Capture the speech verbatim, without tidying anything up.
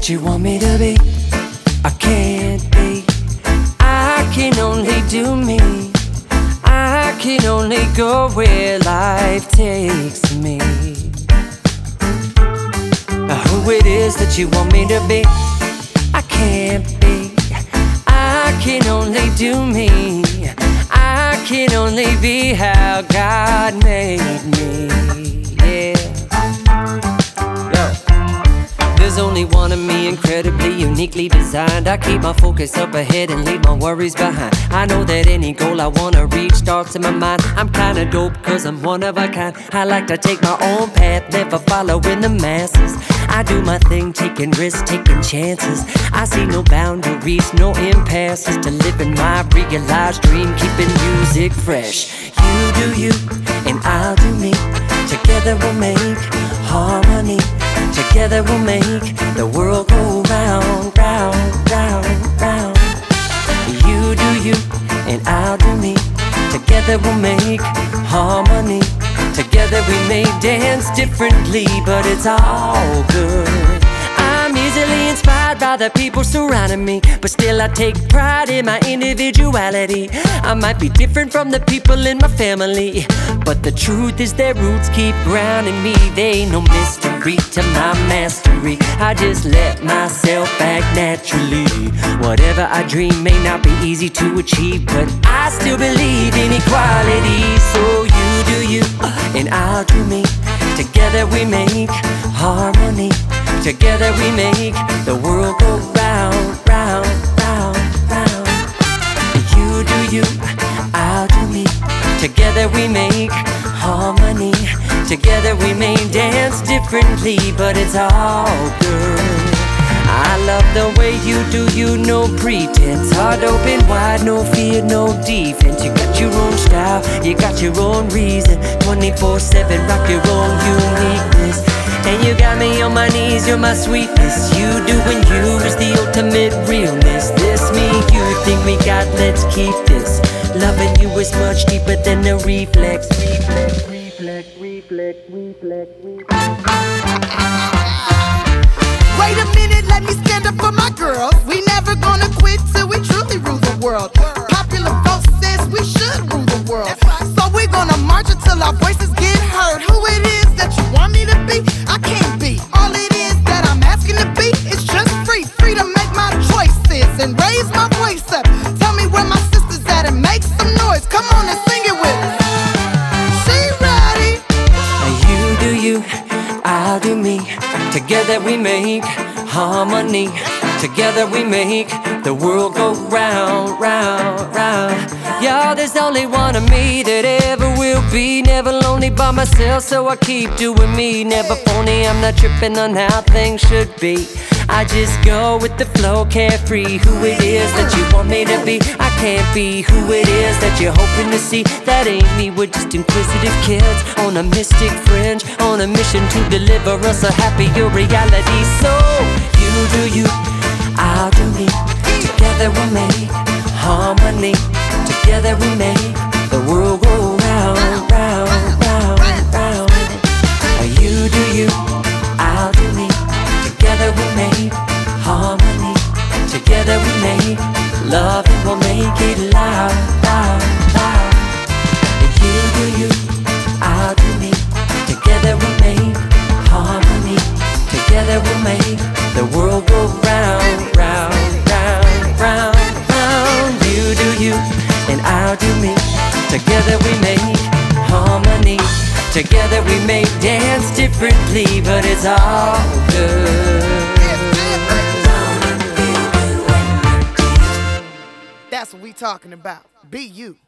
that you want me to be, I can't be. I can only do me. I can only go where life takes me. Who it is that you want me to be, I can't be. I can only do me. I can only be how God made me. Yeah. Yo. There's only one of me, incredibly, uniquely designed. I keep my focus up ahead and leave my worries behind. I know that any goal I wanna reach starts in my mind. I'm kinda dope cause I'm one of a kind. I like to take my own path, never following the masses. I do my thing, taking risks, taking chances. I see no boundaries, no impasses to living my realized dream, keeping music fresh. You do you, and I'll do me. Together we'll make harmony. Together we'll make the world go round, round, round, round. You do you, and I'll do me. Together we'll make harmony. Together we may dance differently, but it's all good. I'm easily inspired by the people surrounding me, but still I take pride in my individuality. I might be different from the people in my family, but the truth is their roots keep grounding me. They ain't no mystery to my mastery. I just let myself act naturally. Whatever I dream may not be easy to achieve, but I still believe in equality. So you do you, and I'll do me. Together we make harmony. Together we make the world go round, round, round, round. You do you, I'll do me. Together we make harmony. Together we may dance differently, but it's all good. I love the way you do you, no pretense. Heart open wide, no fear, no defense. You got your own style, you got your own reason. twenty-four seven, rock your own uniqueness. And you got me on my knees, you're my sweetness. You doing you is the ultimate realness. This me, you think we got, let's keep this. Loving you is much deeper than a reflex. Reflex, reflex, reflex, reflex, reflex. Wait a minute, let me stand up for my girls. We never gonna quit till we truly rule the world. Popular vote says we should rule the world. So we're gonna march until our voices get heard. Who it is that you want me to be, I can't be. All it is that I'm asking to be is just free. Free to make my choices and raise my voice up. Tell me where my sisters at and make some noise. Come on and sing it with us. She ready? You do you, I'll do me. Together we make harmony. Together we make the world go round, round, round. Y'all, there's only one of me that ever will be. Never lonely by myself, so I keep doing me. Never phony, I'm not tripping on how things should be. I just go with the flow, carefree. Who it is that you want me to be, I can't be. Who it is that you're hoping to see, that ain't me. We're just inquisitive kids on a mystic fringe, on a mission to deliver us a happier reality. So you do you, I'll do me. Together we'll make harmony. Together we make the world go round, round, round, round. You do you, I'll do me. Together we make harmony. Together we make love and we'll make it loud, loud, loud. You do you, I'll do me. Together we make harmony. Together we'll make the world go round, round, round, round, round. You do you, and I'll do me. Together we make harmony. Together we may dance differently, but it's all good. That's what we talking about. Be you.